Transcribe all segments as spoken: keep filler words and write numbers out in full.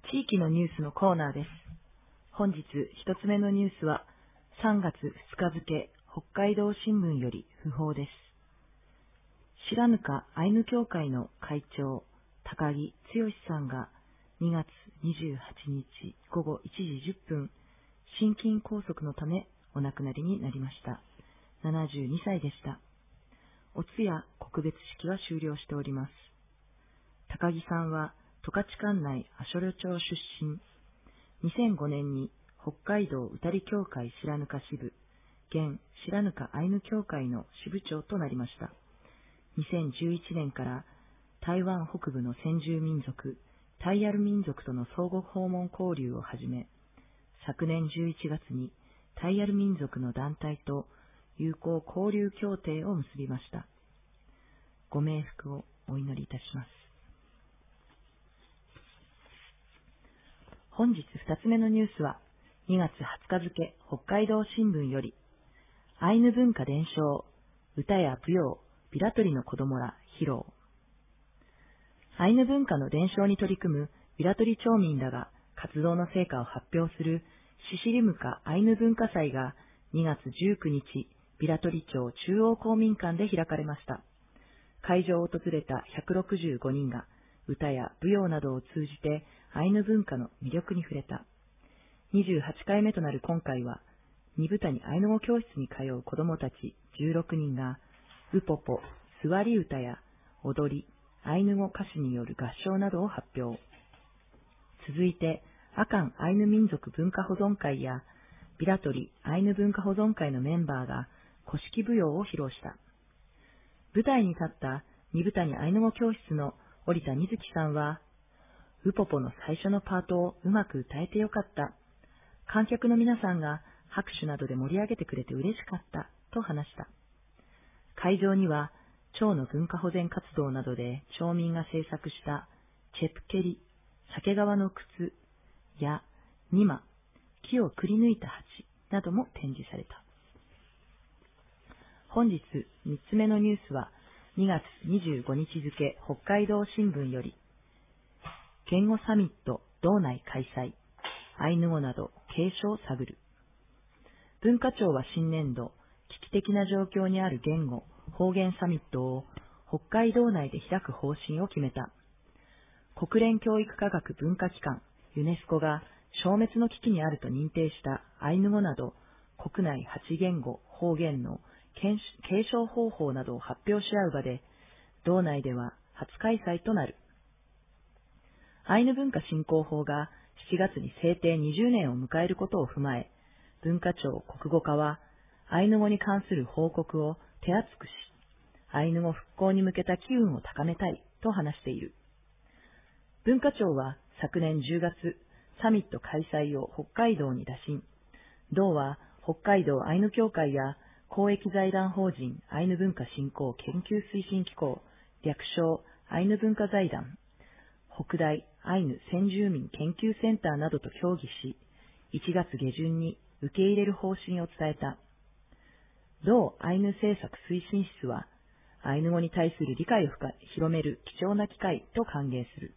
地域のニュースのコーナーです。本日一つ目のニュースはさんがつふつか付、北海道新聞より訃報です。白糠アイヌ協会の会長、高木剛さんがにがつにじゅうはちにちごごいちじじゅっぷん、心筋梗塞のためお亡くなりになりました。ななじゅうにさいでした。お通夜告別式は終了しております。高木さんは十勝管内阿蘇呂町出身。にせんごねんに北海道歌利協会白糠支部、現白糠アイヌ協会の支部長となりました。にせんじゅういちねんから台湾北部の先住民族、タイヤル民族との相互訪問交流をはじめ、昨年じゅういちがつにタイヤル民族の団体と友好交流協定を結びました。ご冥福をお祈りいたします。本日二つ目のニュースはにがつはつか付、北海道新聞より、アイヌ文化伝承、歌や舞踊、ビラ取りの子供ら披露。アイヌ文化の伝承に取り組むビラ取り町民らが活動の成果を発表するシシリムカアイヌ文化祭がにがつじゅうくにち、ビラ取町中央公民館で開かれました。会場を訪れたひゃくろくじゅうごにんが歌や舞踊などを通じてアイヌ文化の魅力に触れた。にじゅうはちかいめとなる今回は、二部谷アイヌ語教室に通う子どもたちじゅうろくにんが、ウポポ、座り歌や踊り、アイヌ語歌詞による合唱などを発表。続いて、阿寒アイヌ民族文化保存会や、ビラトリアイヌ文化保存会のメンバーが古式舞踊を披露した。舞台に立った二部谷アイヌ語教室の織田瑞希さんは、ウポポの最初のパートをうまく歌えてよかった。観客の皆さんが拍手などで盛り上げてくれて嬉しかったと話した。会場には町の文化保全活動などで町民が制作したチェプケリ、鮭皮の靴やニマ、木をくり抜いた鉢なども展示された。本日みっつめのニュースはにがつにじゅうごにち付、北海道新聞より、言語サミット道内開催、アイヌ語など継承を探る。文化庁は新年度、危機的な状況にある言語、方言サミットを北海道内で開く方針を決めた。国連教育科学文化機関、ユネスコが消滅の危機にあると認定したアイヌ語など、国内はちげんご、方言の継承方法などを発表し合う場で、道内では初開催となる。アイヌ文化振興法がしちがつに制定にじゅうねんを迎えることを踏まえ、文化庁国語課は、アイヌ語に関する報告を手厚くし、アイヌ語復興に向けた機運を高めたいと話している。文化庁は昨年じゅうがつ、サミット開催を北海道に打診。道は北海道アイヌ協会や公益財団法人アイヌ文化振興研究推進機構、略称アイヌ文化財団、北大アイヌ先住民研究センターなどと協議し、いちがつげじゅんに受け入れる方針を伝えた。同アイヌ政策推進室は、アイヌ語に対する理解を広める貴重な機会と歓迎する。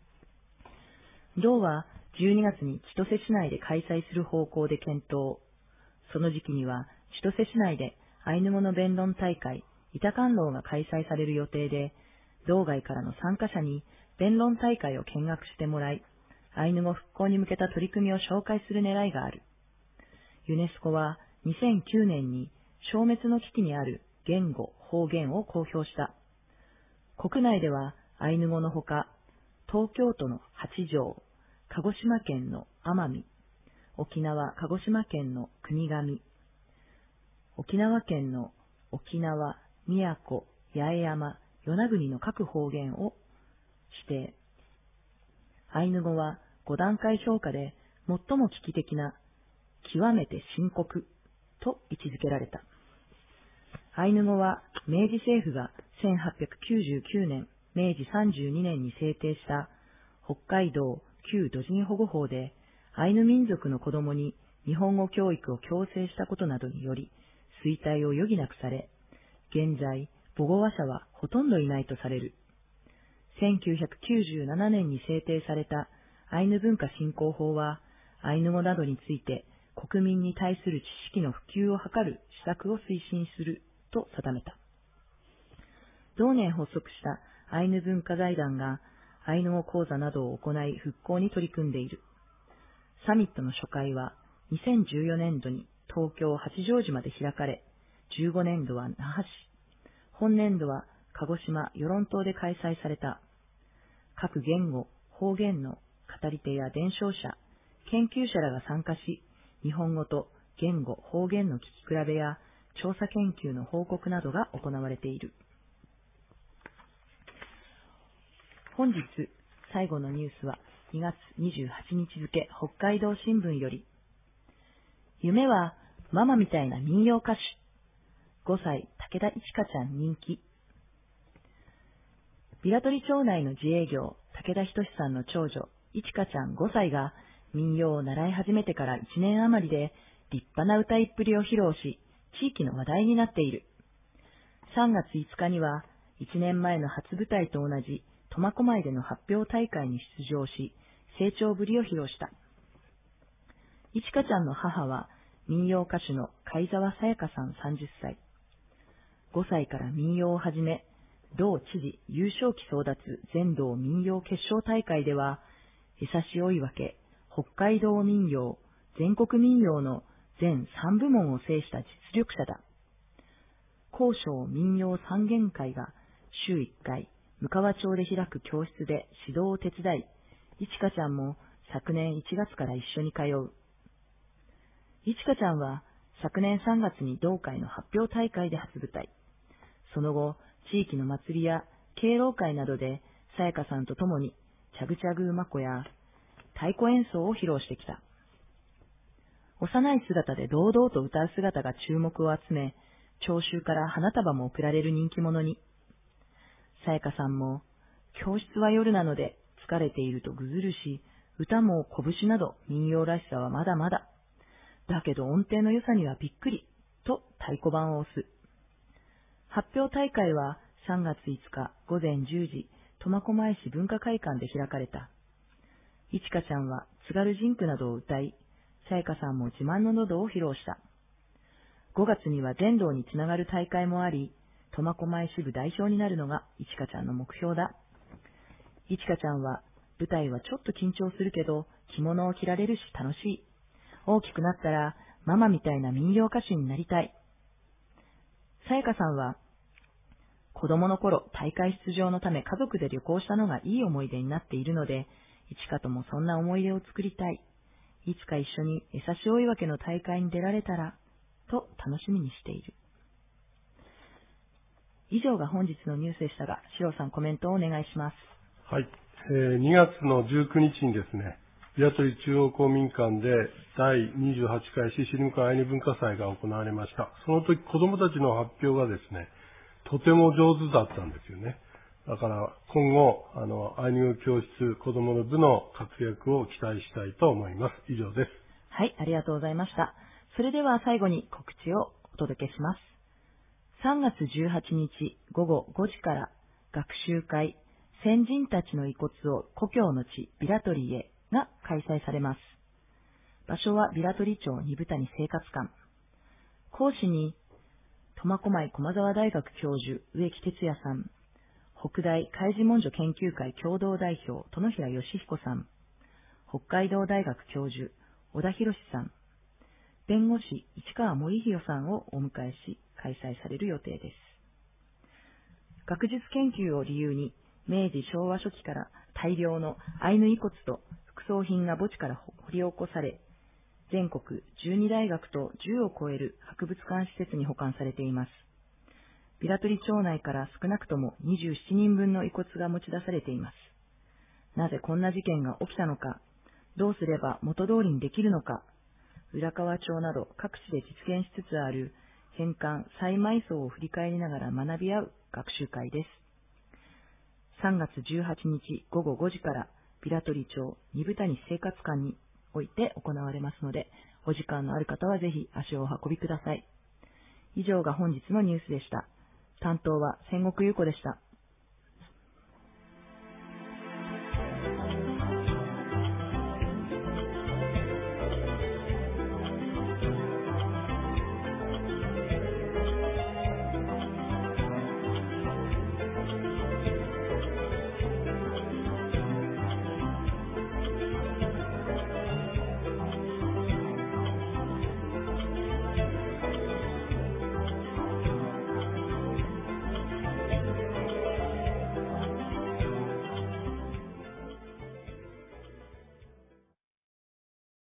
同はじゅうにがつに千歳市内で開催する方向で検討。その時期には千歳市内でアイヌ語の弁論大会、板観論が開催される予定で、道外からの参加者に弁論大会を見学してもらい、アイヌ語復興に向けた取り組みを紹介する狙いがある。ユネスコはにせんきゅうねんに消滅の危機にある言語、方言を公表した。国内ではアイヌ語のほか、東京都の八丈、鹿児島県の奄美、沖縄、鹿児島県の国頭、沖縄県の沖縄、宮古、八重山、与那国の各方言を指定。アイヌ語はごだんかい評価で最も危機的な極めて深刻と位置づけられた。アイヌ語は明治政府がせんはっぴゃくきゅうじゅうきゅうねん、めいじさんじゅうにねんに制定した北海道旧土人保護法でアイヌ民族の子供に日本語教育を強制したことなどにより衰退を余儀なくされ、現在母語話者はほとんどいないとされる。せんきゅうひゃくきゅうじゅうななねんに制定されたアイヌ文化振興法は、アイヌ語などについて国民に対する知識の普及を図る施策を推進すると定めた。同年発足したアイヌ文化財団がアイヌ語講座などを行い復興に取り組んでいる。サミットの初回はにせんじゅうよねんどに東京八丈島で開かれ、じゅうごねんどは那覇市、本年度は鹿児島与論島で開催された。各言語、方言の語り手や伝承者、研究者らが参加し、日本語と言語、方言の聞き比べや調査研究の報告などが行われている。本日最後のニュースはにがつにじゅうはちにち付北海道新聞より、夢はママみたいな民謡歌手、ごさい武田いちかちゃん人気。平取町内の自営業武田仁さんの長女いちかちゃんごさいが民謡を習い始めてからいちねん余りで立派な歌いっぷりを披露し、地域の話題になっている。さんがついつかにはいちねんまえの初舞台と同じ苫小牧での発表大会に出場し、成長ぶりを披露した。いちかちゃんの母は民謡歌手の貝澤さやかさんさんじゅっさい。ごさいから民謡を始め、同知事優勝旗争奪全道民謡決勝大会では、江差追分け、北海道民謡、全国民謡の全さんぶもんを制した実力者だ。高尚民謡三元会が週いっかい、むかわ町で開く教室で指導を手伝い、いちかちゃんも昨年いちがつから一緒に通う。いちかちゃんは昨年さんがつに同会の発表大会で初舞台。その後、地域の祭りや敬老会などでさやかさんと共にチャグチャグ馬コや太鼓演奏を披露してきた。幼い姿で堂々と歌う姿が注目を集め、聴衆から花束も贈られる人気者に。さやかさんも、教室は夜なので疲れているとぐずるし、歌も拳など民謡らしさはまだまだ。だけど音程の良さにはびっくり、と太鼓判を押す。発表大会はさんがついつかごぜんじゅうじ、苫小牧市文化会館で開かれた。いちかちゃんは津軽人句などを歌い、さやかさんも自慢の喉を披露した。ごがつには全道につながる大会もあり、苫小牧支部代表になるのがいちかちゃんの目標だ。いちかちゃんは、舞台はちょっと緊張するけど、着物を着られるし楽しい。大きくなったら、ママみたいな民謡歌手になりたい。さやかさんは、子供の頃大会出場のため家族で旅行したのがいい思い出になっているので、いちかともそんな思い出を作りたい。いつか一緒に江差追分けの大会に出られたら、と楽しみにしている。以上が本日のニュースでしたが、シロさんコメントをお願いします。 はい。えー、にがつのじゅうくにちにですね、平取中央公民館でだいにじゅうはちかいシシリムカアイヌ文化祭が行われました。その時子どもたちの発表がですね、とても上手だったんですよね。だから今後、あの、アイヌ語教室子どもの部の活躍を期待したいと思います。以上です。 はい、ありがとうございました。それでは最後に告知をお届けします。さんがつじゅうはちにちごごごじから学習会先人たちの遺骨を故郷の地平取へが開催されます。場所は平取町二部谷生活館。講師に苫小牧駒沢大学教授植木哲也さん、北大海事文書研究会共同代表殿平義彦さん、北海道大学教授小田博さん、弁護士市川森弘さんをお迎えし開催される予定です。学術研究を理由に明治昭和初期から大量のアイヌ遺骨と副葬品が墓地から掘り起こされ、全国じゅうにだいがくとじゅうを超える博物館施設に保管されています。平取町内から少なくともにじゅうななにんぶんの遺骨が持ち出されています。なぜこんな事件が起きたのか、どうすれば元通りにできるのか、浦河町など各地で実現しつつある返還再埋葬を振り返りながら学び合う学習会です。さんがつじゅうはちにちごごごじから平取町二部谷生活館において行われますので、お時間のある方はぜひ足をお運びください。以上が本日のニュースでした。担当は千石優子でした。